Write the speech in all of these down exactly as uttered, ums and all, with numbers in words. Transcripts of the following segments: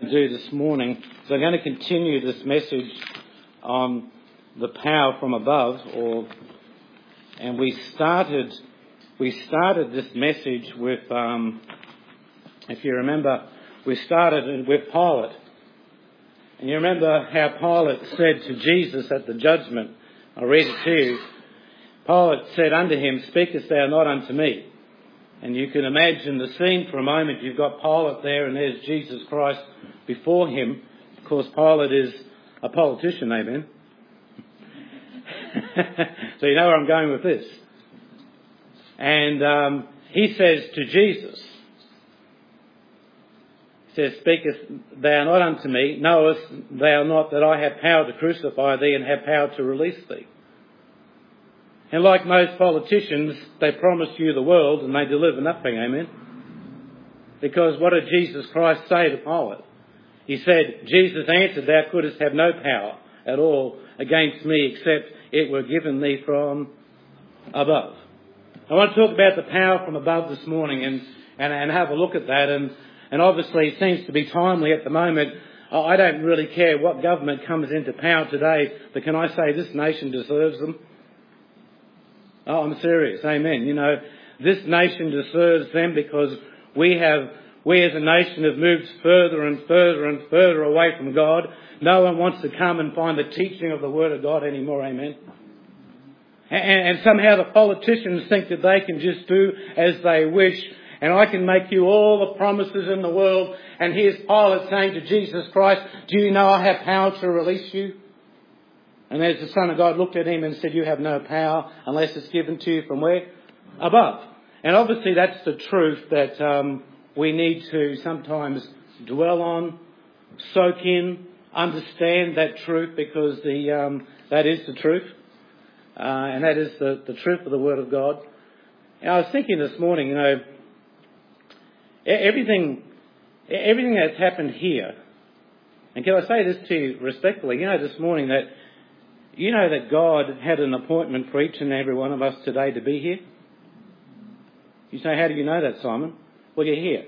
do this morning. So I'm going to continue this message on the power from above, or and we started we started this message with, um, if you remember, we started with Pilate. And you remember how Pilate said to Jesus at the judgment, I read it to you, Pilate said unto him, Speakest thou not unto me? And you can imagine the scene for a moment. You've got Pilate there and there's Jesus Christ before him. Of course, Pilate is a politician, amen? So you know where I'm going with this. And um, he says to Jesus, he says, Speakest thou not unto me? Knowest thou not that I have power to crucify thee and have power to release thee? And like most politicians, they promise you the world and they deliver nothing, amen? Because what did Jesus Christ say to Pilate? He said, Jesus answered, Thou couldst have no power at all against me except it were given thee from above. I want to talk about the power from above this morning and, and, and have a look at that. And, and obviously it seems to be timely at the moment. I don't really care what government comes into power today, but can I say this nation deserves them? Oh, I'm serious. Amen. You know, this nation deserves them because we have, we as a nation have moved further and further and further away from God. No one wants to come and find the teaching of the Word of God anymore. Amen. And, and somehow the politicians think that they can just do as they wish. And I can make you all the promises in the world. And here's Pilate saying to Jesus Christ, do you know I have power to release you? And as the Son of God looked at him and said, you have no power unless it's given to you from where? Above. And obviously that's the truth that um, we need to sometimes dwell on, soak in, understand that truth, because the um, that is the truth. Uh, and that is the, the truth of the Word of God. And I was thinking this morning, you know, everything, everything that's happened here, and can I say this to you respectfully, you know, this morning that You know that God had an appointment for each and every one of us today to be here? You say, how do you know that, Simon? Well, you're here.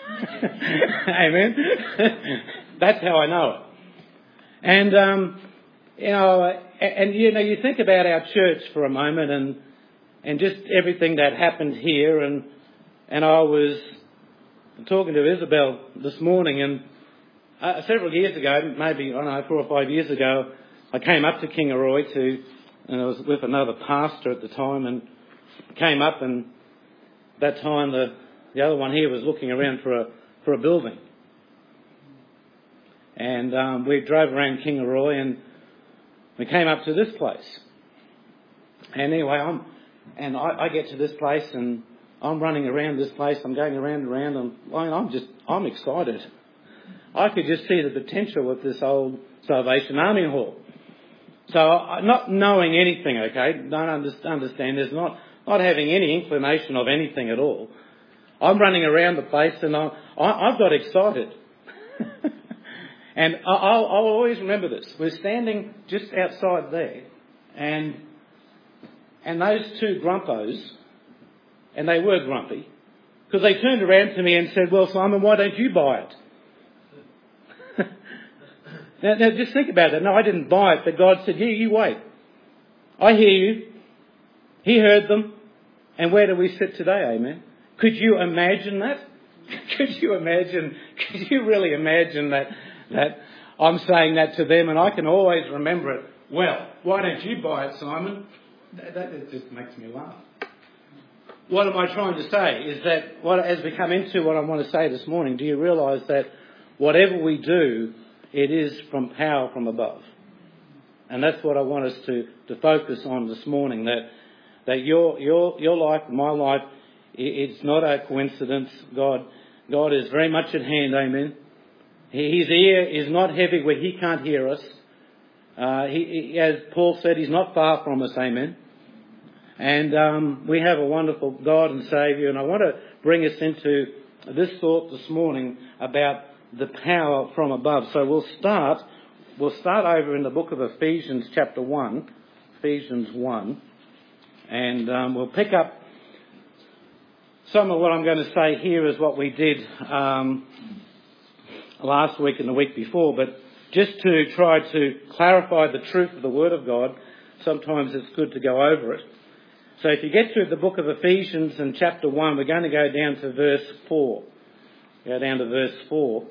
Amen? That's how I know it. And, um, you know, and, and, you know, you think about our church for a moment and and just everything that happened here. And, and I was talking to Isabel this morning, and uh, several years ago, maybe, I don't know, four or five years ago, I came up to Kingaroy to, and I was with another pastor at the time, and came up, and that time the the other one here was looking around for a for a building, and um, we drove around Kingaroy, and we came up to this place. And anyway, I'm and I, I get to this place, and I'm running around this place. I'm going around and around, and I mean, I'm just I'm excited. I could just see the potential of this old Salvation Army Hall. So not knowing anything, okay, don't understand, there's not, not having any inclination of anything at all. I'm running around the place and I, I, I've got excited. And I'll, I'll always remember this. We're standing just outside there, and and those two grumpos, and they were grumpy, because they turned around to me and said, well, Simon, why don't you buy it? Now, now, just think about that. No, I didn't buy it, but God said, yeah, you wait. I hear you. He heard them. And where do we sit today, amen? Could you imagine that? Could you imagine, could you really imagine that, that I'm saying that to them and I can always remember it? Well, why don't you buy it, Simon? That, that just makes me laugh. What am I trying to say is that, what, as we come into what I want to say this morning, do you realise that whatever we do, it is from power from above. And that's what I want us to, to focus on this morning, that that your your your life, my life, it's not a coincidence. God God is very much at hand, amen. His ear is not heavy where he can't hear us. Uh, he, he, as Paul said, he's not far from us, amen. And um, we have a wonderful God and Saviour. And I want to bring us into this thought this morning about the power from above. So we'll start, we'll start over in the book of Ephesians chapter one, Ephesians one, and um, we'll pick up some of what I'm going to say here is what we did um, last week and the week before, but just to try to clarify the truth of the Word of God, sometimes it's good to go over it. So if you get to the book of Ephesians in chapter one, we're going to go down to verse four. Go down to verse four.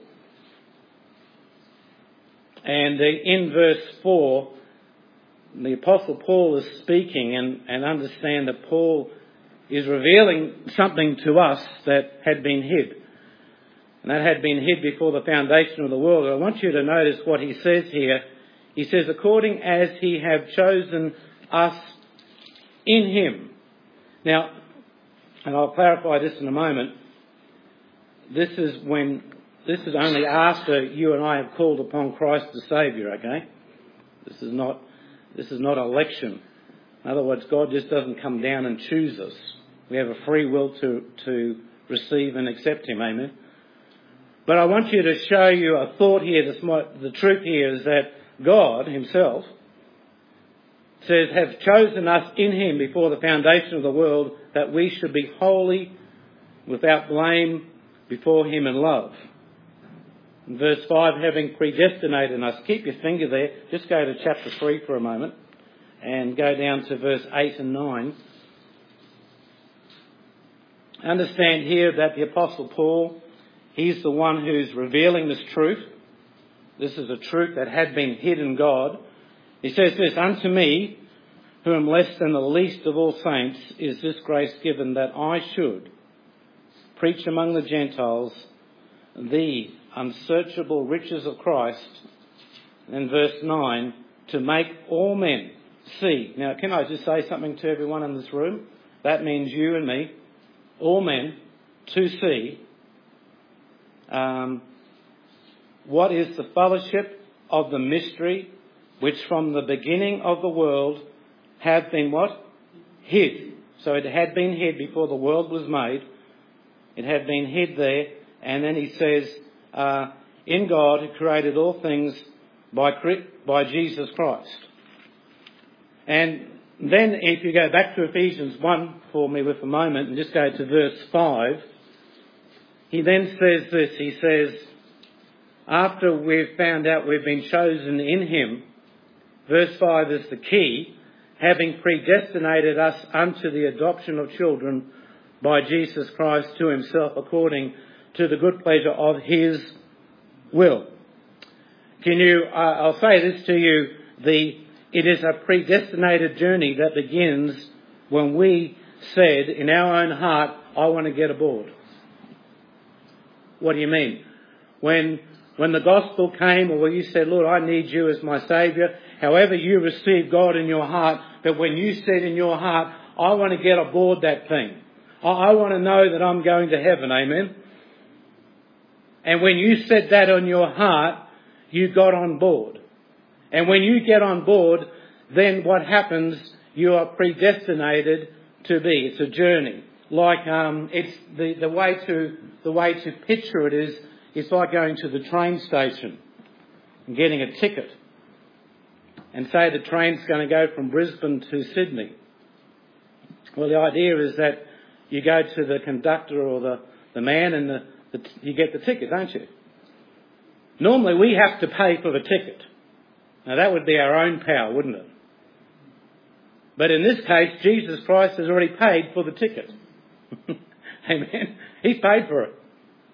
And in verse four, the Apostle Paul is speaking, and, and understand that Paul is revealing something to us that had been hid. And that had been hid before the foundation of the world. I want you to notice what he says here. He says, according as he have chosen us in him. Now, and I'll clarify this in a moment, this is when, this is only after you and I have called upon Christ the Saviour, okay? This is not, this is not election. In other words, God just doesn't come down and choose us. We have a free will to, to receive and accept him, amen? But I want you to show you a thought here. The truth here is that God himself says, have chosen us in him before the foundation of the world, that we should be holy, without blame, before him in love. In verse five, having predestinated us. Keep your finger there. Just go to chapter three for a moment and go down to verse eight and nine. Understand here that the Apostle Paul, he's the one who's revealing this truth. This is a truth that had been hid in God. He says this, unto me, who am less than the least of all saints, is this grace given, that I should preach among the Gentiles the unsearchable riches of Christ. And verse nine, to make all men see. Now, can I just say something to everyone in this room? That means you and me, all men, to see um, what is the fellowship of the mystery which from the beginning of the world have been what? Hid. So it had been hid before the world was made. It had been hid there. And then he says, uh, in God who created all things by, by Jesus Christ. And then if you go back to Ephesians one for me with a moment and just go to verse five, he then says this. He says, after we've found out we've been chosen in him, verse five is the key, having predestinated us unto the adoption of children by Jesus Christ to himself, according to the good pleasure of his will. Can you, uh, I'll say this to you, the, it is a predestinated journey that begins when we said in our own heart, I want to get aboard. What do you mean? When, when the gospel came, or when you said, Lord, I need you as my Saviour, however you received God in your heart, but when you said in your heart, I want to get aboard that thing. I, I want to know that I'm going to heaven, amen? And when you said that on your heart, you got on board. And when you get on board, then what happens, you are predestinated to be. It's a journey. Like, um, it's the, the way to, the way to picture it is, it's like going to the train station and getting a ticket. And say the train's going to go from Brisbane to Sydney. Well, the idea is that you go to the conductor or the, the man and the, the, you get the ticket, don't you? Normally we have to pay for the ticket. Now that would be our own power, wouldn't it? But in this case, Jesus Christ has already paid for the ticket. Amen. He's paid for it.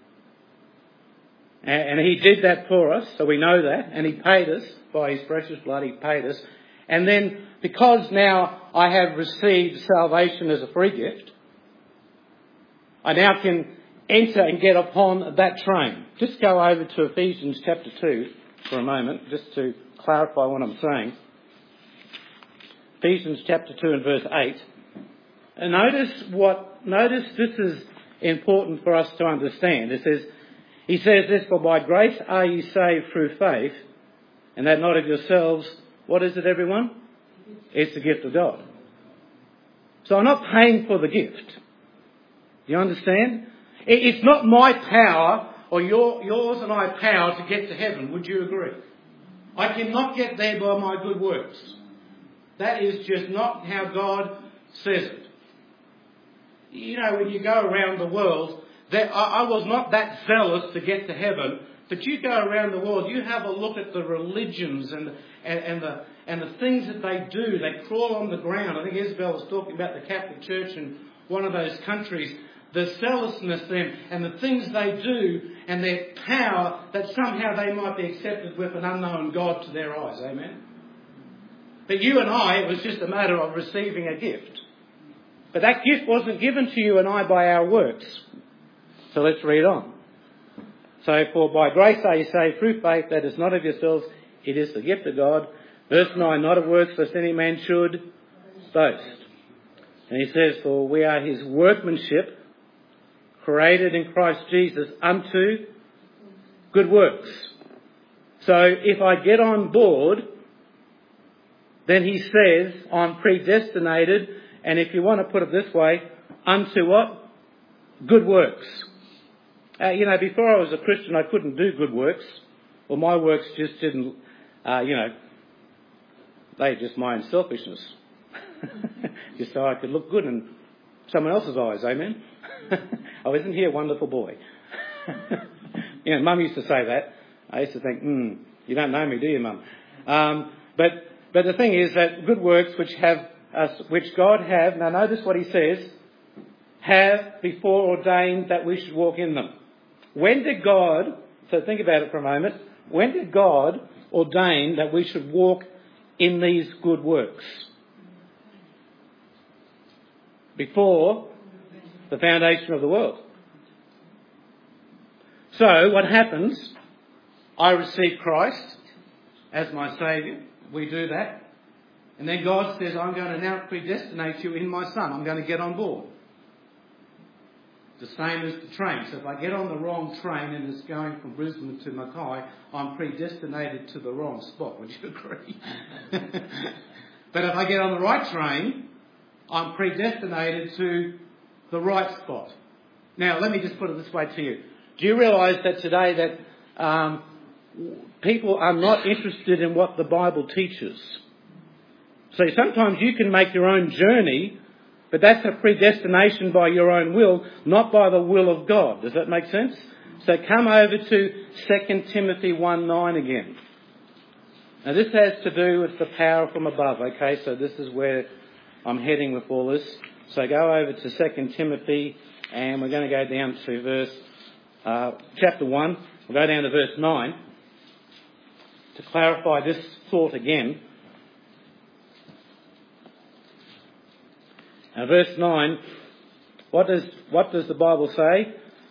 And he did that for us, so we know that. And he paid us by his precious blood, he paid us. And then, because now I have received salvation as a free gift, I now can enter and get upon that train. Just go over to Ephesians chapter two for a moment, just to clarify what I'm saying. Ephesians chapter two and verse eight. And notice what, notice this is important for us to understand. It says, he says this, for by grace are ye saved through faith, and that not of yourselves. What is it, everyone? It's the gift of God. So I'm not paying for the gift. You understand? It's not my power or your, yours and I power to get to heaven. Would you agree? I cannot get there by my good works. That is just not how God says it. You know, when you go around the world, that I, I was not that zealous to get to heaven But you go around the world, you have a look at the religions and, and, and the and the things that they do. They crawl on the ground. I think Isabel was talking about the Catholic Church in one of those countries. The zealousness then and the things they do and their power that somehow they might be accepted with an unknown God to their eyes. Amen? But you and I, it was just a matter of receiving a gift. But that gift wasn't given to you and I by our works. So let's read on. So, for by grace are you saved through faith, that is not of yourselves, it is the gift of God. Verse nine, not of works, lest any man should boast. And he says, for we are his workmanship, created in Christ Jesus unto good works. So, if I get on board, then he says, I'm predestinated, and if you want to put it this way, unto what? Good works. Uh, you know, before I was a Christian, I couldn't do good works. Well, my works just didn't, uh, you know, they just my own selfishness. Just so I could look good in someone else's eyes, amen? Oh, isn't he a wonderful boy? You know, Mum used to say that. I used to think, hmm, you don't know me, do you, Mum? Um, but but the thing is that good works which have us, which God have, now notice what he says, have before ordained that we should walk in them. When did God, so think about it for a moment, when did God ordain that we should walk in these good works? Before the foundation of the world. So what happens? I receive Christ as my Saviour. We do that. And then God says, I'm going to now predestinate you in my Son. I'm going to get on board. The same as the train. So if I get on the wrong train and it's going from Brisbane to Mackay, I'm predestinated to the wrong spot. Would you agree? But if I get on the right train, I'm predestinated to the right spot. Now, let me just put it this way to you. Do you realise that today that um, people are not interested in what the Bible teaches? So sometimes you can make your own journey, but that's a predestination by your own will, not by the will of God. Does that make sense? So come over to Second Timothy one nine again. Now this has to do with the power from above, okay? So this is where I'm heading with all this. So go over to Second Timothy and we're going to go down to verse, uh, chapter one. We'll go down to verse nine to clarify this thought again. Now, verse nine, what does what does the Bible say?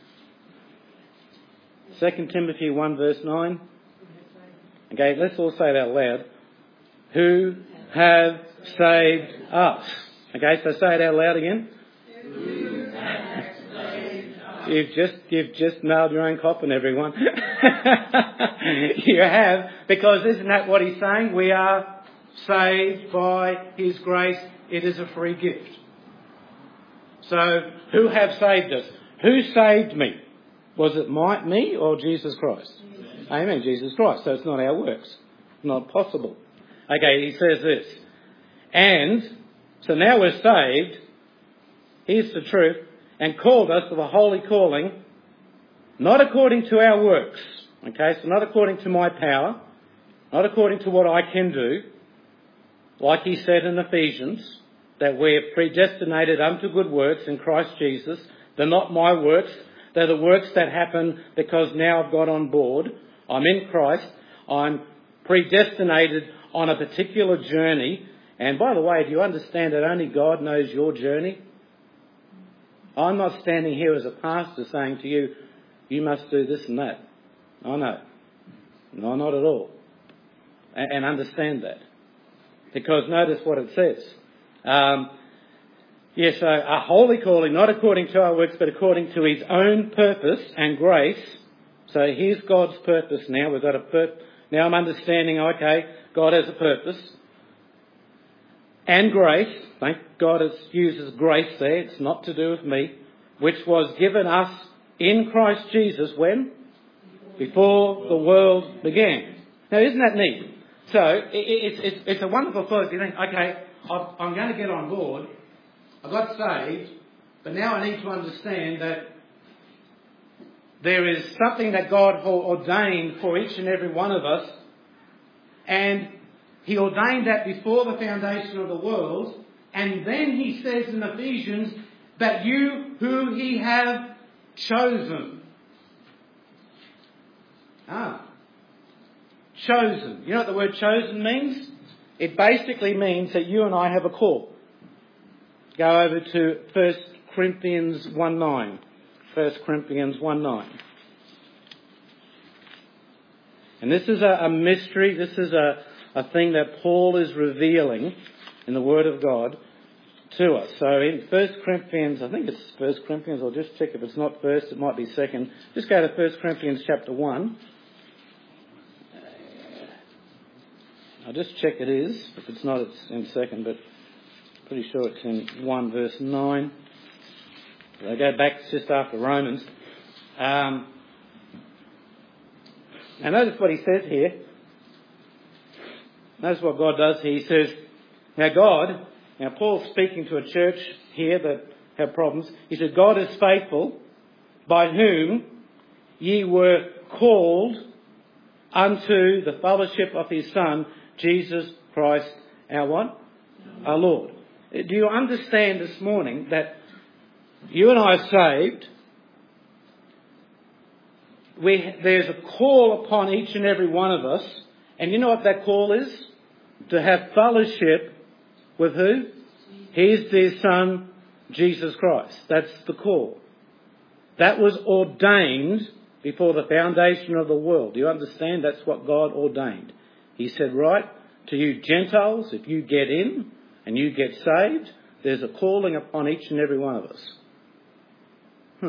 Second Timothy one, verse nine. Okay, let's all say it out loud. Who have saved us. Okay, so say it out loud again. Who have saved us. You've just you've just nailed your own coffin, everyone. You have, because isn't that what he's saying? We are saved by his grace. It is a free gift. So, who have saved us? Who saved me? Was it my, me or Jesus Christ? Amen. Amen, Jesus Christ. So it's not our works. Not possible. Okay, he says this. And, so now we're saved. Here's the truth. And called us to a holy calling, not according to our works. Okay, so not according to my power. Not according to what I can do. Like he said in Ephesians, that we're predestinated unto good works in Christ Jesus. They're not my works. They're the works that happen because now I've got on board. I'm in Christ. I'm predestinated on a particular journey. And by the way, do you understand that only God knows your journey? I'm not standing here as a pastor saying to you, you must do this and that. Oh no. No, not at all. And understand that. Because notice what it says. Um, yes, yeah, so a holy calling, not according to our works, but according to his own purpose and grace. So here's God's purpose now. We've got a pur- now I'm understanding, okay, God has a purpose. And grace, thank God it uses grace there, it's not to do with me, which was given us in Christ Jesus when? Before the world began. Now isn't that neat? So it, it, it's, it's a wonderful thought. You think, okay, I'm going to get on board. I got saved, but now I need to understand that There is something that God ordained for each and every one of us, and He ordained that before the foundation of the world, and then He says in Ephesians that you who He have chosen. Ah, chosen. You know what the word chosen means? It basically means that you and I have a call. Go over to First Corinthians one nine. First Corinthians one nine. And this is a, a mystery, this is a, a thing that Paul is revealing in the Word of God to us. So in First Corinthians, I think it's First Corinthians, I'll just check if it's not first, it might be second. Just go to First Corinthians chapter one. I'll just check it is. If it's not, it's in second, but pretty sure it's in one verse nine. I go back just after Romans. Um, and notice what he says here. Notice what God does here. He says, now God, now Paul's speaking to a church here that have problems. He said, God is faithful, by whom ye were called unto the fellowship of His Son, Jesus Christ, our what? Our Lord. Do you understand this morning that you and I are saved? We, there's a call upon each and every one of us. And you know what that call is? To have fellowship with who? His dear Son, Jesus Christ. That's the call. That was ordained before the foundation of the world. Do you understand? That's what God ordained. He said, right, to you Gentiles, if you get in and you get saved, there's a calling upon each and every one of us. Hmm.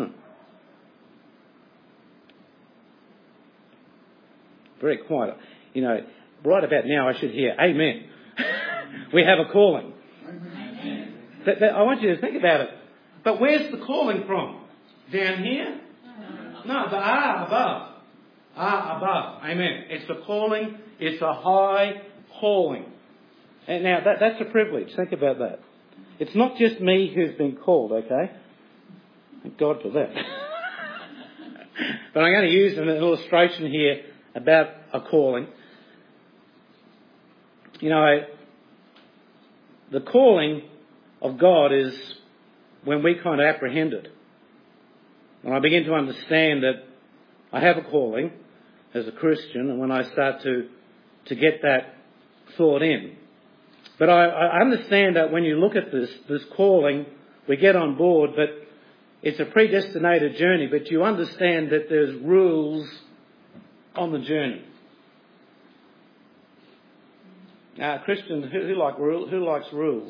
Very quiet. You know, right about now I should hear, amen. We have a calling. Amen. That, that, I want you to think about it. But where's the calling from? Down here? No, the ah above. Ah above. Amen. It's a calling. It's a high calling. And now that, that's a privilege. Think about that. It's not just me who's been called, okay? Thank God for that. But I'm going to use an illustration here about a calling. You know, the calling of God is when we kind of apprehend it. When I begin to understand that I have a calling as a Christian, and when I start to, to get that thought in. But I, I understand that when you look at this, this calling, we get on board, but it's a predestinated journey, but you understand that there's rules on the journey. Now, Christians, who, who like rule, who likes rules?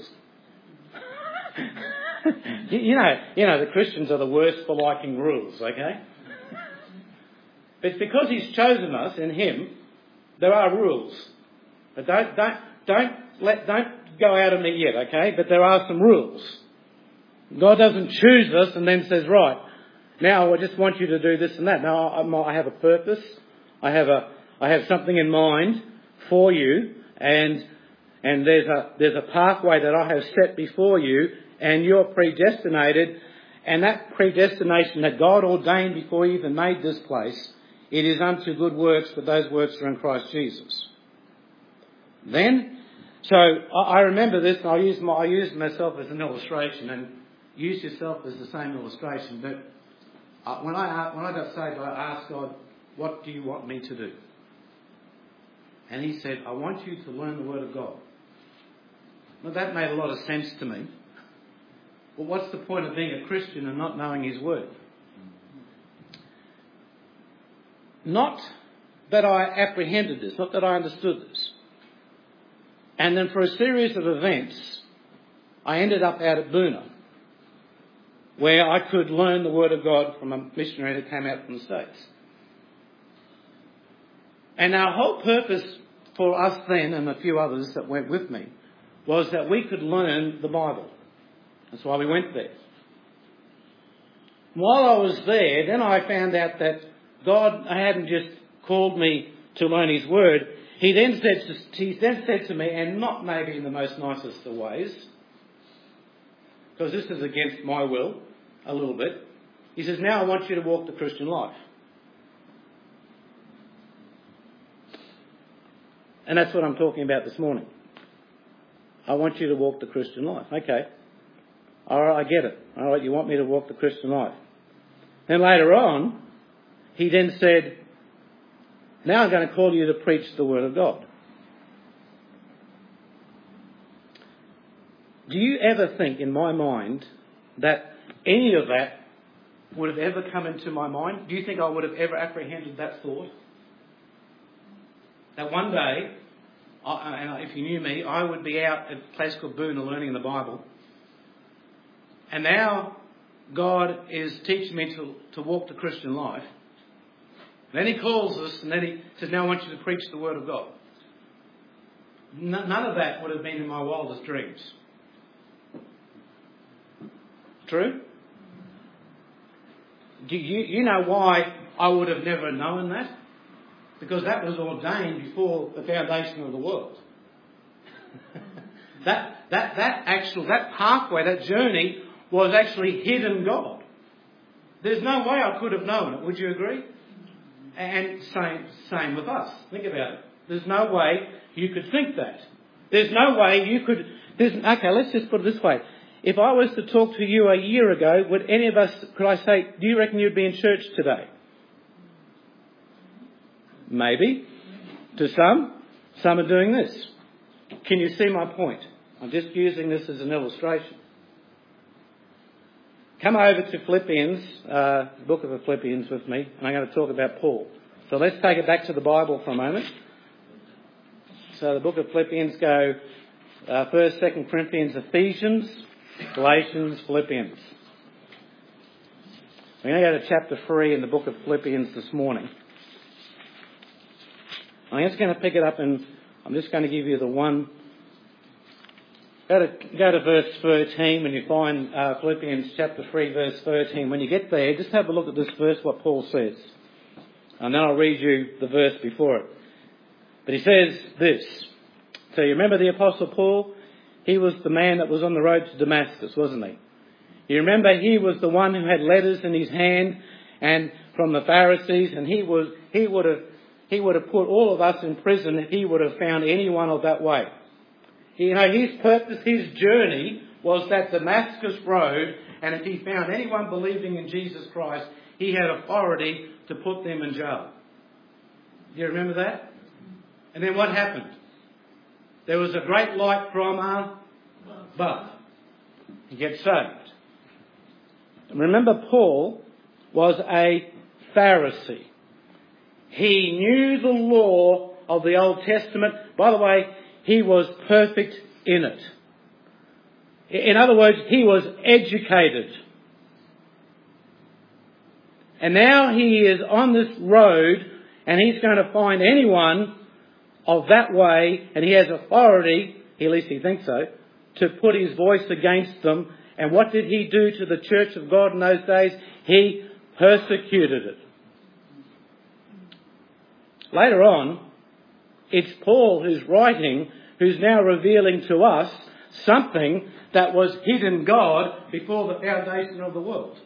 you, you know, you know, the Christians are the worst for liking rules. Okay, but it's because He's chosen us in Him. There are rules, but don't don't don't let don't go out on me yet. Okay, but there are some rules. God doesn't choose us and then says, right, now I just want you to do this and that. No, I, I have a purpose. I have a I have something in mind for you. And and there's a there's a pathway that I have set before you, and you're predestinated, and that predestination that God ordained before He even made this place, it is unto good works, but those works are in Christ Jesus. Then, so I, I remember this, and I use my I use myself as an illustration, and use yourself as the same illustration. But uh, when I when I got saved, I asked God, "What do you want me to do?" And He said, I want you to learn the Word of God. Well, that made a lot of sense to me. Well, what's the point of being a Christian and not knowing His Word? Not that I apprehended this, not that I understood this. And then for a series of events, I ended up out at Boona, where I could learn the Word of God from a missionary that came out from the States. And our whole purpose for us then, and a few others that went with me, was that we could learn the Bible. That's why we went there. While I was there, then I found out that God hadn't just called me to learn His Word. He then said to, he then said to me, and not maybe in the most nicest of ways, because this is against my will, a little bit. He says, now I want you to walk the Christian life. And that's what I'm talking about this morning. I want you to walk the Christian life. Okay. All right, I get it. All right, you want me to walk the Christian life. Then later on, he then said, now I'm going to call you to preach the Word of God. Do you ever think in my mind that any of that would have ever come into my mind? Do you think I would have ever apprehended that thought? That one day, I, and if you knew me, I would be out at a place called Boona learning the Bible. And now God is teaching me to, to walk the Christian life. And then he calls us and then he says, now I want you to preach the Word of God. None of that would have been in my wildest dreams. True? Do you, you know why I would have never known that? Because that was ordained before the foundation of the world. that that that actual that pathway, that journey was actually hidden God. There's no way I could have known it. Would you agree? And same same with us. Think about it. There's no way you could think that. There's no way you could. There's, okay, let's just put it this way. If I was to talk to you a year ago, would any of us, could I say, do you reckon you'd be in church today? Maybe. To some. Some are doing this. Can you see my point? I'm just using this as an illustration. Come over to Philippians, uh, book of Philippians with me, and I'm going to talk about Paul. So let's take it back to the Bible for a moment. So the book of Philippians go uh, first, second Corinthians, Ephesians, Galatians, Philippians. We're going to go to chapter three in the book of Philippians this morning. I'm just going to pick it up and I'm just going to give you the one. Go to, go to verse thirteen when you find uh, Philippians chapter three, verse thirteen. When you get there, just have a look at this verse, what Paul says. And then I'll read you the verse before it. But he says this. So you remember the Apostle Paul? He was the man that was on the road to Damascus, wasn't he? You remember he was the one who had letters in his hand and from the Pharisees, and he was he would have he would have put all of us in prison if he would have found anyone of that way. You know, his purpose, his journey was that Damascus road, and if he found anyone believing in Jesus Christ, he had authority to put them in jail. Do you remember that? And then what happened? There was a great light from above. He gets saved. Remember, Paul was a Pharisee. He knew the law of the Old Testament. By the way, he was perfect in it. In other words, he was educated. And now he is on this road and he's going to find anyone of that way, and he has authority, at least he thinks so, to put his voice against them. And what did he do to the church of God in those days? He persecuted it. Later on, it's Paul who's writing, who's now revealing to us something that was hidden God before the foundation of the world.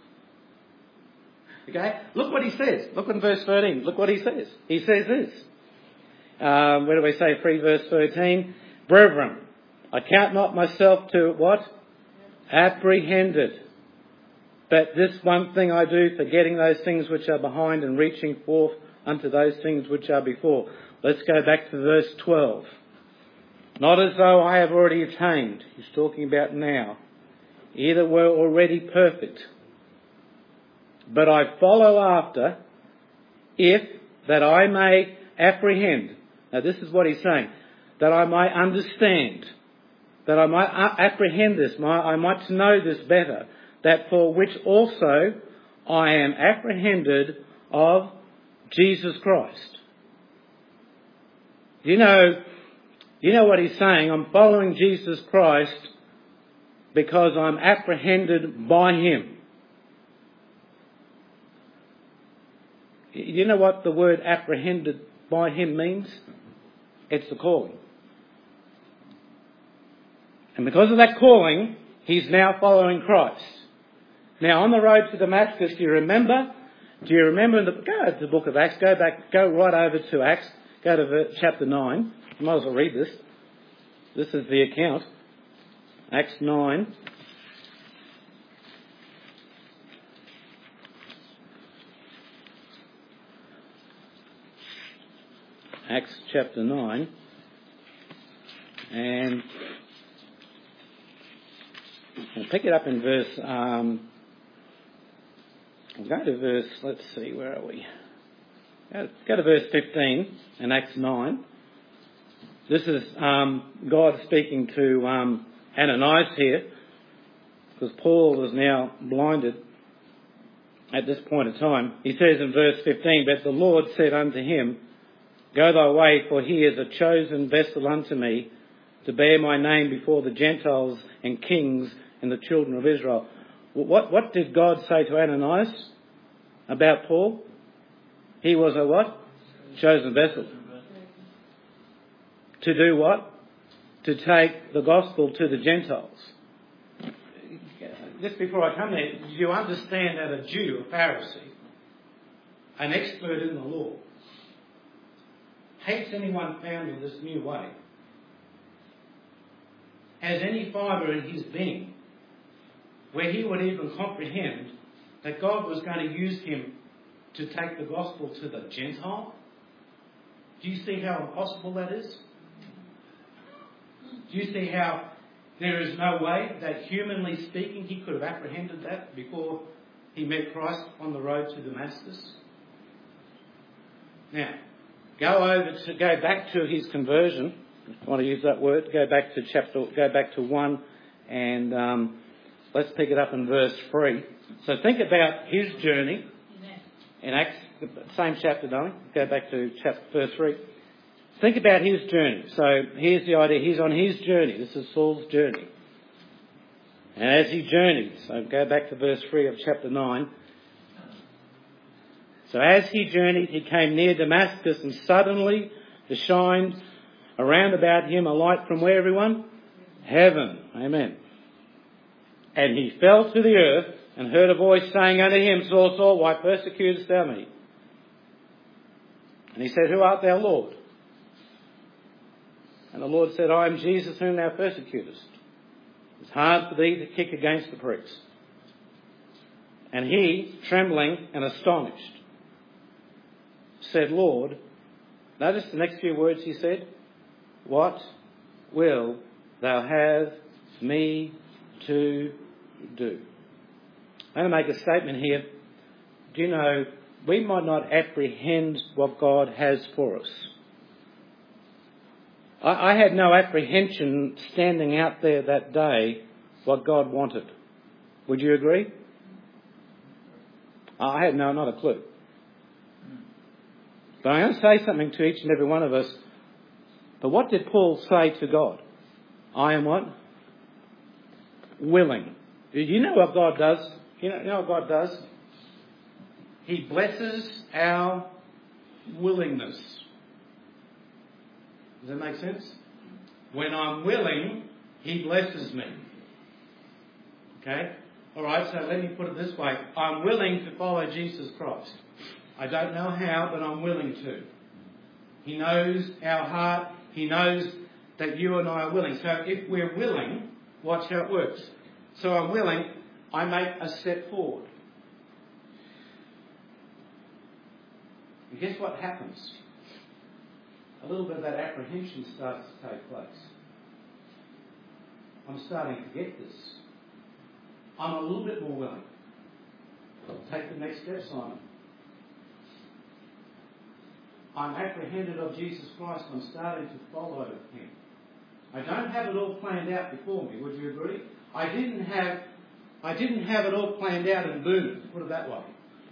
Okay? Look what he says. Look in verse thirteen. Look what he says. He says this. Um, where do we say? three verse thirteen. Brethren, I count not myself to what? Apprehended. But this one thing I do, forgetting those things which are behind and reaching forth unto those things which are before. Let's go back to verse twelve. Not as though I have already attained. He's talking about now. Either were already perfect. But I follow after, if that I may apprehend. Now this is what he's saying. That I might understand. That I might apprehend this. I might know this better. That for which also I am apprehended of Jesus Christ. You know, you know what he's saying? I'm following Jesus Christ because I'm apprehended by him. You know what the word apprehended by him means? It's the calling. And because of that calling, he's now following Christ. Now on the road to Damascus, do you remember? Do you remember in the, go to the book of Acts, go back, go right over to Acts. go to ver- chapter nine. You might as well read this. This is the account. Acts nine. Acts chapter nine. And we'll pick it up in verse... Um, we'll go to verse... Let's see, where are we? Go, go to verse fifteen in Acts nine. This is um, God speaking to um, Ananias here, because Paul was now blinded at this point in time. He says in verse fifteen, "But the Lord said unto him, Go thy way, for he is a chosen vessel unto me, to bear my name before the Gentiles and kings and the children of Israel." What, what did God say to Ananias about Paul? He was a what? Chosen vessel. To do what? To take the gospel to the Gentiles. Just before I come there, you understand that a Jew, a Pharisee, an expert in the law, hates anyone found in this new way, has any fibre in his being where he would even comprehend that God was going to use him to take the gospel to the Gentile? Do you see how impossible that is? Do you see how there is no way that, humanly speaking, he could have apprehended that before he met Christ on the road to Damascus? Now, go over to go back to his conversion. If I want to use that word, go back to chapter, go back to one, and um, let's pick it up in verse three. So think about his journey in Acts, same chapter, darling. Go back to chapter verse three. Think about his journey. So here's the idea. He's on his journey. This is Saul's journey. And as he journeyed, so go back to verse three of chapter nine. So as he journeyed, he came near Damascus, and suddenly there shined around about him a light from where, everyone? Heaven. Amen. And he fell to the earth and heard a voice saying unto him, Saul, Saul, why persecutest thou me? And he said, Who art thou, Lord? And the Lord said, I am Jesus whom thou persecutest. It's hard for thee to kick against the pricks. And he, trembling and astonished, said, Lord, notice the next few words he said, What will thou have me to do? I'm going to make a statement here. Do you know, we might not apprehend what God has for us. I, I had no apprehension standing out there that day what God wanted. Would you agree? I had no, not a clue. But I'm going to say something to each and every one of us. But what did Paul say to God? I am what? Willing. Do you know what God does? You know, you know what God does? He blesses our willingness. Does that make sense? When I'm willing, he blesses me. Okay? Alright, so let me put it this way. I'm willing to follow Jesus Christ. I don't know how, but I'm willing to. He knows our heart. He knows that you and I are willing. So if we're willing, watch how it works. So I'm willing, I make a step forward. And guess what happens? A little bit of that apprehension starts to take place. I'm starting to get this. I'm a little bit more willing. Take the next step, Simon. I'm apprehended of Jesus Christ. I'm starting to follow him. I don't have it all planned out before me. Would you agree? I didn't have, I didn't have it all planned out and boom, put it that way.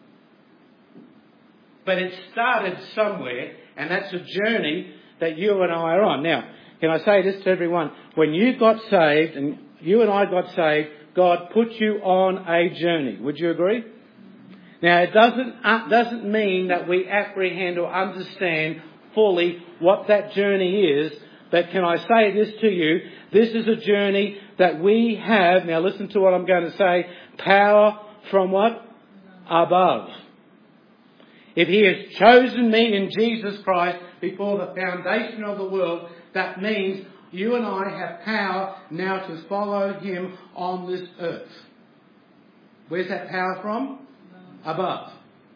But it started somewhere, and that's a journey that you and I are on. Now, can I say this to everyone? When you got saved, and you and I got saved, God put you on a journey. Would you agree? Now, it doesn't, uh, doesn't mean that we apprehend or understand fully what that journey is. But can I say this to you? This is a journey that we have, now listen to what I'm going to say, power from what? Above. If he has chosen me in Jesus Christ before the foundation of the world. That means you and I have power now to follow him on this earth. Where's that power from? Above.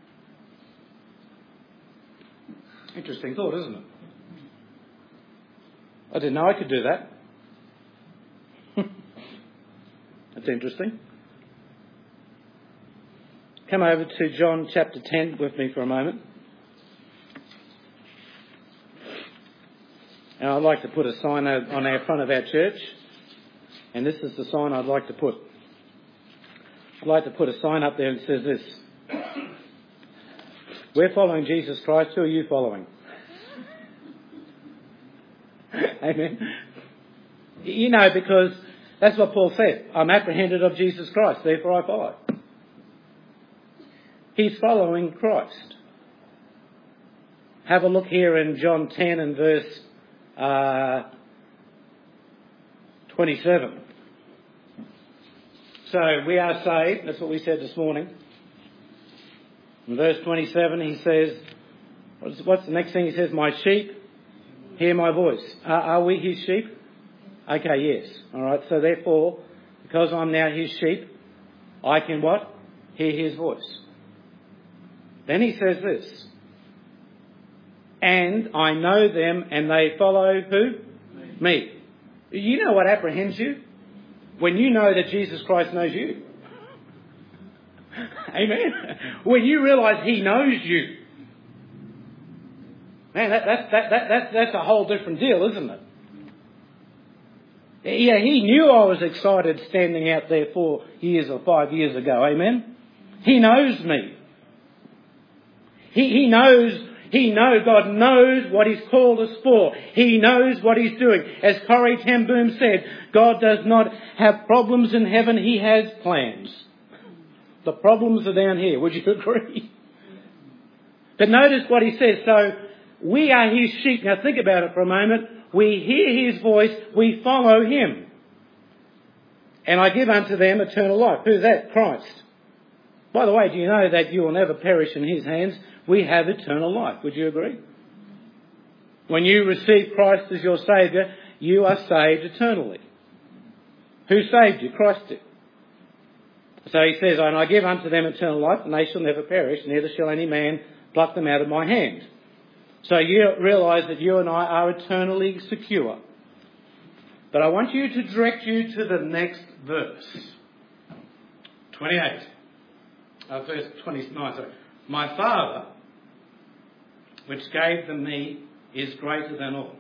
Interesting thought, isn't it? I didn't know I could do that. That's interesting. Come over to John chapter ten with me for a moment. And I'd like to put a sign on our front of our church. And this is the sign I'd like to put. I'd like to put a sign up there that says this. We're following Jesus Christ. Who are you following? Amen. You know, because that's what Paul said. I'm apprehended of Jesus Christ, therefore I follow. He's following Christ. Have a look here in John ten and verse uh, twenty-seven. So we are saved. That's what we said this morning. In verse twenty-seven he says, what's, what's the next thing he says? My sheep hear my voice. Uh, are we his sheep? Okay, yes. All right. So therefore, because I'm now his sheep, I can what? Hear his voice. Then he says this. And I know them and they follow who? Me. Me. You know what apprehends you? When you know that Jesus Christ knows you. Amen. When you realise he knows you. Man, that, that, that, that, that, that's a whole different deal, isn't it? Yeah, he knew I was excited standing out there four years or five years ago. Amen. He knows me. He, he knows, he knows, God knows what he's called us for. He knows what he's doing. As Corrie ten Boom said, God does not have problems in heaven, he has plans. The problems are down here. Would you agree? But notice what he says. So, we are his sheep. Now think about it for a moment. We hear his voice, we follow him. And I give unto them eternal life. Who's that? Christ. By the way, do you know that you will never perish in his hands? We have eternal life. Would you agree? When you receive Christ as your Saviour, you are saved eternally. Who saved you? Christ did. So he says, and I give unto them eternal life, and they shall never perish, neither shall any man pluck them out of my hand. So you realise that you and I are eternally secure. But I want you to direct you to the next verse. twenty-eight. Uh, verse twenty-nine, sorry. My Father, which gave them me, is greater than all.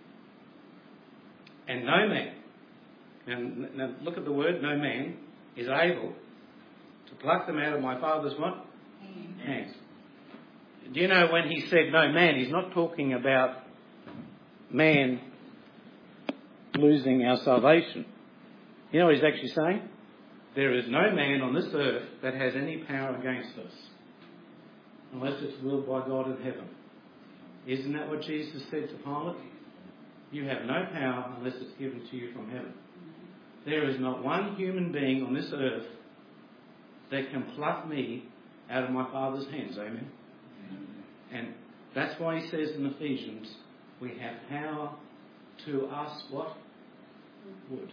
And no man, and now look at the word, no man, is able to pluck them out of my Father's what? Hands. Do you know when he said no man, he's not talking about man losing our salvation. You know what he's actually saying? There is no man on this earth that has any power against us, unless it's willed by God in heaven. Isn't that what Jesus said to Pilate? You have no power unless it's given to you from heaven. There is not one human being on this earth that can pluck me out of my Father's hands. Amen. And that's why he says in Ephesians, we have power to us what? Would.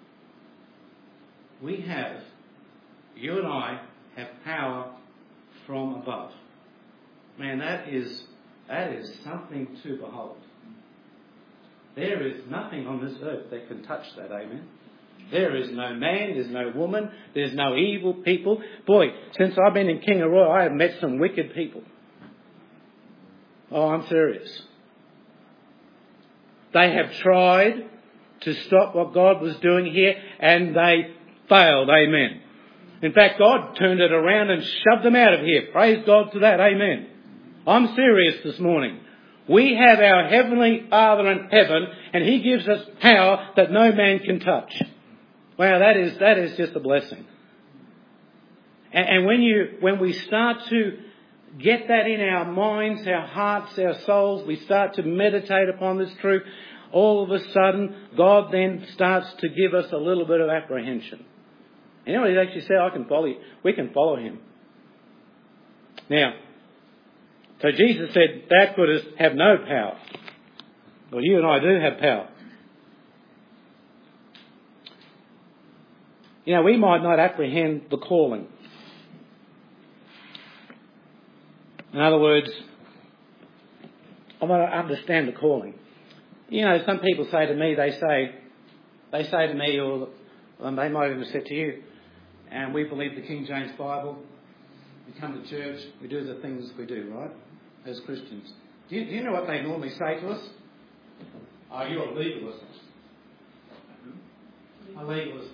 We have, you and I, have power from above. Man, that is, that is something to behold. There is nothing on this earth that can touch that, amen? There is no man, there's no woman, there's no evil people. Boy, since I've been in Kingaroy, I have met some wicked people. Oh, I'm serious. They have tried to stop what God was doing here, and they failed, amen. In fact, God turned it around and shoved them out of here. Praise God for that, amen. I'm serious this morning. We have our Heavenly Father in heaven, and he gives us power that no man can touch. Wow, that is, that is just a blessing. And, and when you, when we start to get that in our minds, our hearts, our souls, we start to meditate upon this truth, all of a sudden, God then starts to give us a little bit of apprehension. You know what he actually said? I can follow you. We can follow him. Now, So Jesus said, thou couldst have no power. Well, you and I do have power. You know, we might not apprehend the calling. In other words, I want to understand the calling. You know, some people say to me, they say, they say to me, or they might even say to you, and we believe the King James Bible, we come to church, we do the things we do, right, as Christians. Do you, do you know what they normally say to us? Oh, you're a legalist. A legalist.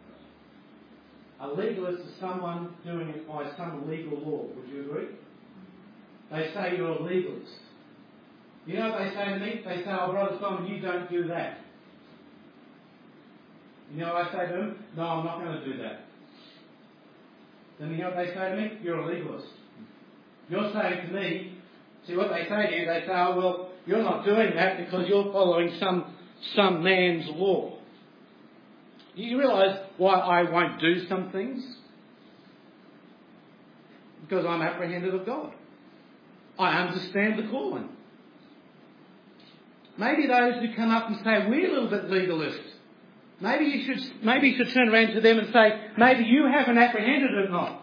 A legalist is someone doing it by some legal law. Would you agree? They say you're a legalist. You know what they say to me? They say, oh, Brother Simon, you don't do that. You know what I say to them? No, I'm not going to do that. Then you know what they say to me? You're a legalist. You're saying to me, see what they say to you, they say, oh, well, you're not doing that because you're following some, some man's law. Do you realise why I won't do some things? Because I'm apprehended of God. I understand the calling. Maybe those who come up and say, we're a little bit legalist. Maybe you should, maybe you should turn around to them and say, maybe you haven't apprehended it not.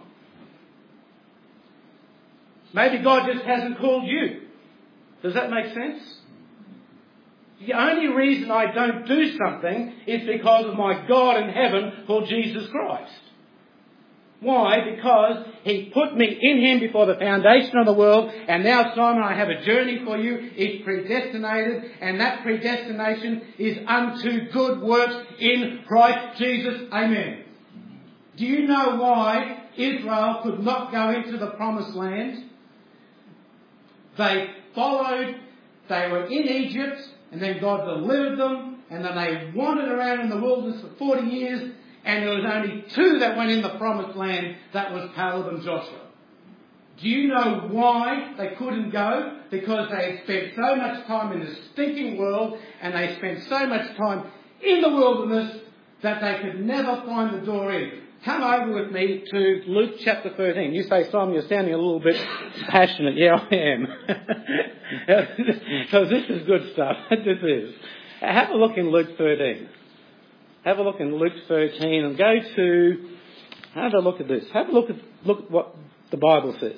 Maybe God just hasn't called you. Does that make sense? The only reason I don't do something is because of my God in heaven called Jesus Christ. Why? Because He put me in Him before the foundation of the world, and now, Simon, I have a journey for you. It's predestinated, and that predestination is unto good works in Christ Jesus. Amen. Do you know why Israel could not go into the promised land? They followed, they were in Egypt, and then God delivered them, and then they wandered around in the wilderness for forty years, and there was only two that went in the promised land. That was Caleb and Joshua. Do you know why they couldn't go? Because they had spent so much time in the stinking world, and they spent so much time in the wilderness that they could never find the door in. Come over with me to Luke chapter thirteen. You say, Simon, you're sounding a little bit passionate. Yeah, I am. Because this is good stuff. This is. Have a look in Luke thirteen. Have a look in Luke thirteen and go to, have a look at this. Have a look at, look at what the Bible says.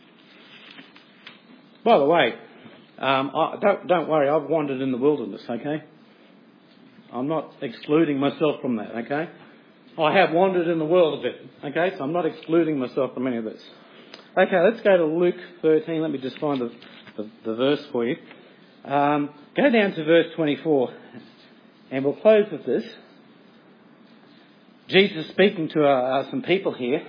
By the way, um, I, don't, don't worry, I've wandered in the wilderness, okay? I'm not excluding myself from that, okay? I have wandered in the world a bit, okay? So I'm not excluding myself from any of this. Okay, let's go to Luke thirteen. Let me just find the, the, the verse for you. Um, go down to verse twenty-four, and we'll close with this. Jesus speaking to uh, some people here.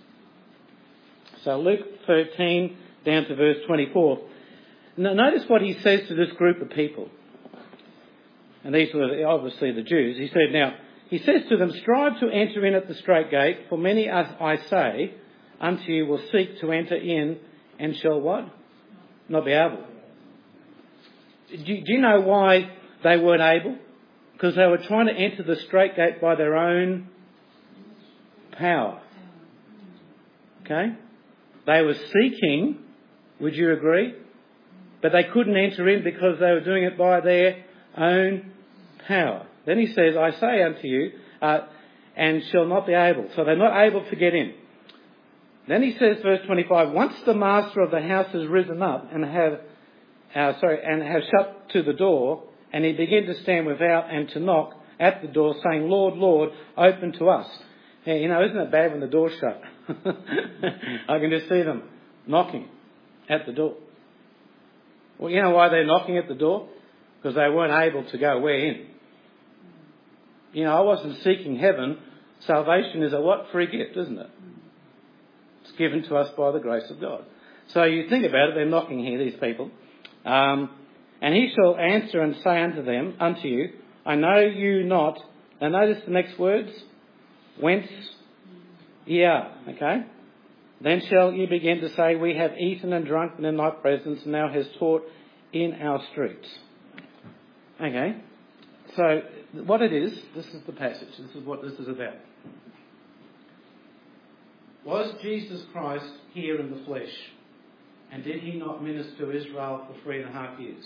So Luke thirteen, down to verse twenty-four. Now, notice what he says to this group of people. And these were obviously the Jews. He said, now, he says to them, strive to enter in at the straight gate, for many, as I say, unto you will seek to enter in and shall what? Not be able. Do you, do you know why they weren't able? Because they were trying to enter the straight gate by their own power. Okay? They were seeking, would you agree? But they couldn't enter in because they were doing it by their own power. Then he says, I say unto you, uh, and shall not be able. So they're not able to get in. Then he says, verse twenty-five, once the master of the house has risen up and have, uh, sorry, and have shut to the door, and he began to stand without and to knock at the door, saying, Lord, Lord, open to us. Yeah, you know, isn't it bad when the door's shut? I can just see them knocking at the door. Well, you know why they're knocking at the door? Because they weren't able to go where in. You know, I wasn't seeking heaven. Salvation is a what? Free gift, isn't it? It's given to us by the grace of God. So you think about it, they're knocking here, these people. Um, and he shall answer and say unto them, unto you, I know you not. Now notice the next words. Whence ye are. Okay? Then shall ye begin to say, we have eaten and drunken in thy presence, and thou hast taught in our streets. Okay? So, what it is, this is the passage. This is what this is about. Was Jesus Christ here in the flesh? And did he not minister to Israel for three and a half years?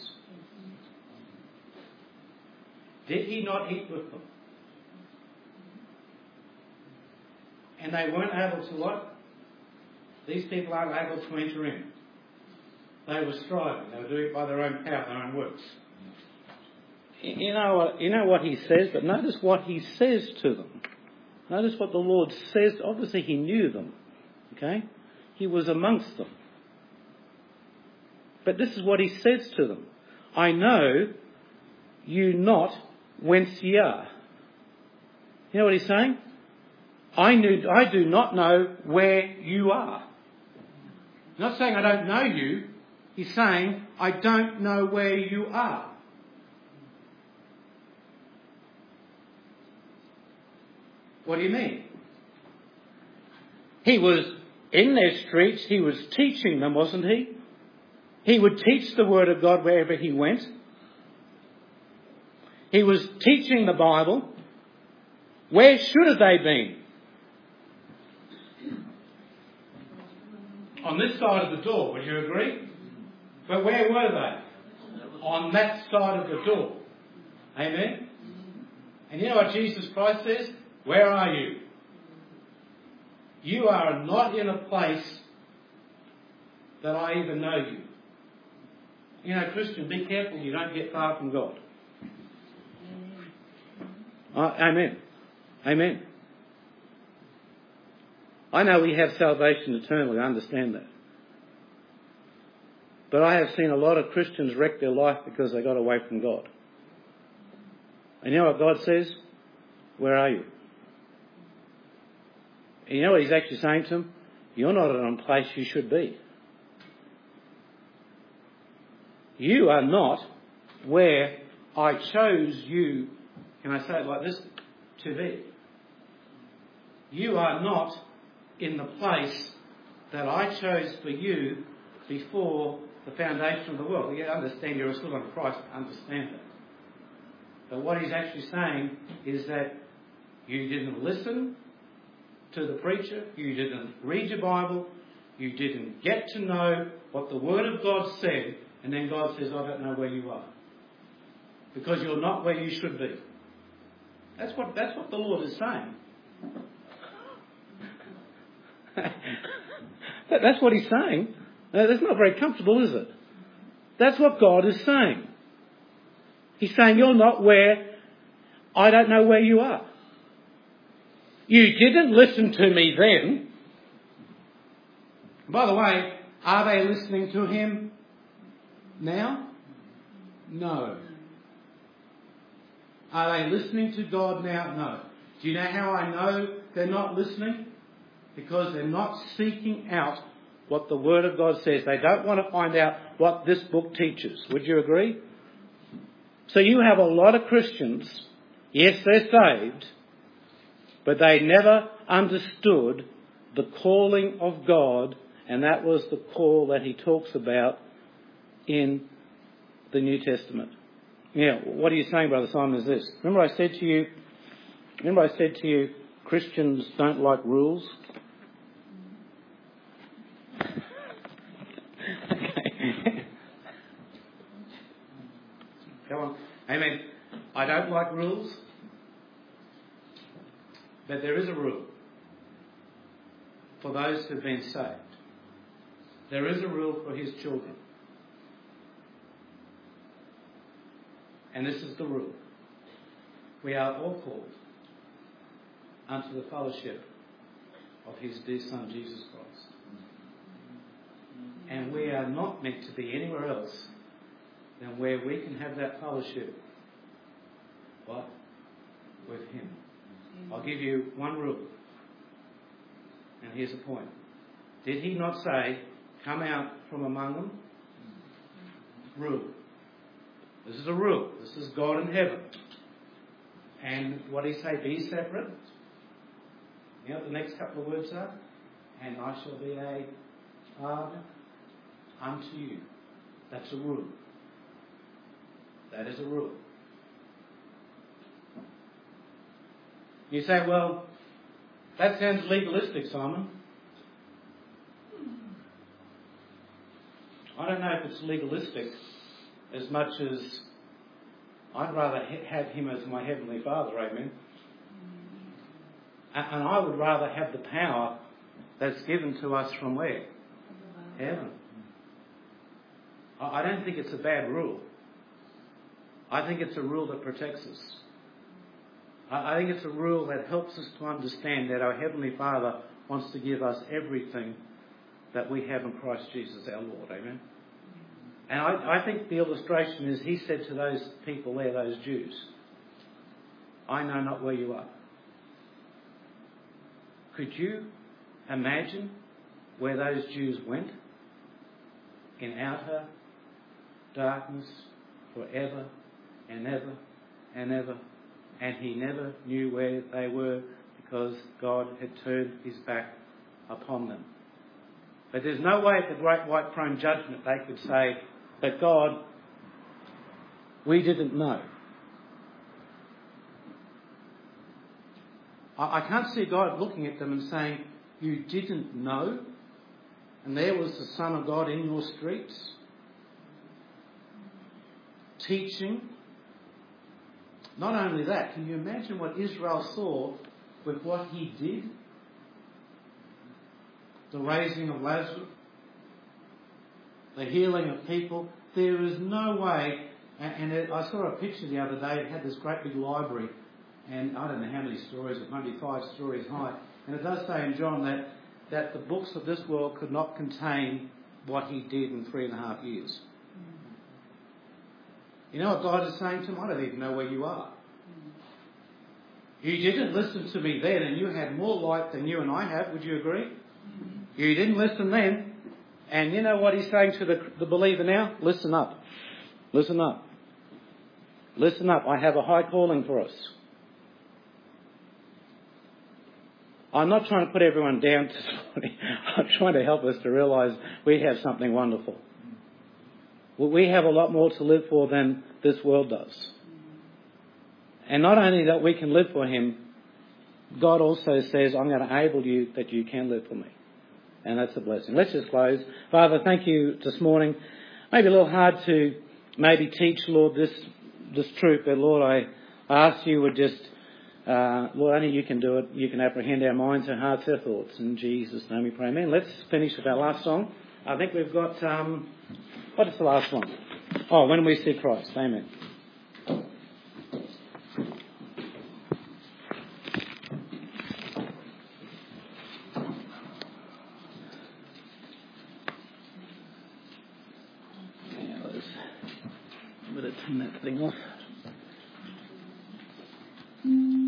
Did he not eat with them? And they weren't able to what? These people aren't able to enter in. They were striving. They were doing it by their own power, their own works. You know what, you know what he says, but notice what he says to them. Notice what the Lord says. Obviously he knew them. Okay? He was amongst them. But this is what he says to them. I know you not whence ye are. You know what he's saying? I knew, I do not know where you are. He's not saying I don't know you. He's saying I don't know where you are. What do you mean? He was in their streets. He was teaching them, wasn't he? He would teach the Word of God wherever he went. He was teaching the Bible. Where should have they been? On this side of the door, would you agree? But where were they? On that side of the door. Amen? And you know what Jesus Christ says? Where are you? You are not in a place that I even know you. You know, Christian, be careful you don't get far from God. Uh, amen. Amen. I know we have salvation eternally, I understand that. But I have seen a lot of Christians wreck their life because they got away from God. And you know what God says? Where are you? And you know what he's actually saying to them? You're not in a place you should be. You are not where I chose you, can I say it like this, to be. You are not in the place that I chose for you before the foundation of the world. You understand you're still on Christ, understand it. But what he's actually saying is that you didn't listen to the preacher, you didn't read your Bible, you didn't get to know what the Word of God said, and then God says, I don't know where you are. Because you're not where you should be. That's what, that's what the Lord is saying. That's what he's saying. That's not very comfortable, is it? That's what God is saying. He's saying, you're not where, I don't know where you are. You didn't listen to me then. By the way, are they listening to him now? No. Are they listening to God now? No. Do you know how I know they're not listening? Because they're not seeking out what the Word of God says. They don't want to find out what this book teaches. Would you agree? So you have a lot of Christians, yes, they're saved, but they never understood the calling of God, and that was the call that he talks about in the New Testament. Now, what are you saying, Brother Simon, is this? Remember I said to you, remember I said to you, Christians don't like rules? Okay. Come on. Amen. I don't like rules, but there is a rule for those who have been saved. There is a rule for his children. And this is the rule. We are all called unto the fellowship of his dear Son, Jesus Christ. And we are not meant to be anywhere else than where we can have that fellowship, but with him. I'll give you one rule. And here's the point. Did he not say, come out from among them? Rule. This is a rule. This is God in heaven. And what did he say? Be separate. You know what the next couple of words are? And I shall be a father unto you. That's a rule. That is a rule. You say, well, that sounds legalistic, Simon. I don't know if it's legalistic as much as I'd rather ha- have him as my Heavenly Father, amen? And I would rather have the power that's given to us from where? Heaven. I don't think it's a bad rule. I think it's a rule that protects us. I think it's a rule that helps us to understand that our Heavenly Father wants to give us everything that we have in Christ Jesus our Lord. Amen? And I, I think the illustration is he said to those people there, those Jews, I know not where you are. Could you imagine where those Jews went? In outer darkness forever and ever and ever. And he never knew where they were because God had turned his back upon them. But there's no way at the great white throne judgment they could say that God, we didn't know. I can't see God looking at them and saying, you didn't know? And there was the Son of God in your streets, teaching. Not only that, can you imagine what Israel saw with what he did? The raising of Lazarus, the healing of people. There is no way, and I saw a picture the other day, it had this great big library, and I don't know how many stories, it might be five stories high. And it does say in John that, that the books of this world could not contain what he did in three and a half years. You know what God is saying to him? I don't even know where you are. You didn't listen to me then, and you had more light than you and I have. Would you agree? You didn't listen then. And you know what he's saying to the, the believer now? Listen up. Listen up. Listen up. I have a high calling for us. I'm not trying to put everyone down this morning. I'm trying to help us to realise we have something wonderful. We have a lot more to live for than this world does. And not only that we can live for him, God also says, I'm going to enable you that you can live for me. And that's a blessing. Let's just close. Father, thank you this morning. Maybe a little hard to maybe teach, Lord, this this truth, but Lord, I ask you would just, uh, Lord, only you can do it. You can apprehend our minds, our hearts, our thoughts. In Jesus' name we pray. Amen. Let's finish with our last song. I think we've got, um, what is the last one? Oh, When We See Christ. Amen. I'm going to turn that thing off.